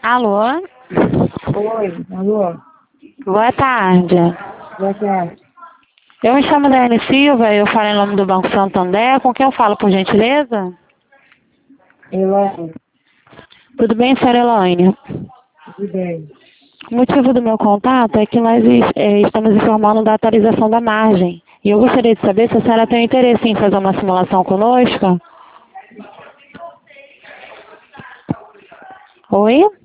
Alô? Oi, alô, Boa tarde. boa tarde. Eu me chamo Daiane Silva, eu falo em nome do Banco Santander. Com quem eu falo, por gentileza? Elaine, Tudo bem, senhora Elaine? tudo bem? O motivo do meu contato é que nós estamos informando da atualização da margem. E eu gostaria de saber se a senhora tem interesse em fazer uma simulação conosco. Oi?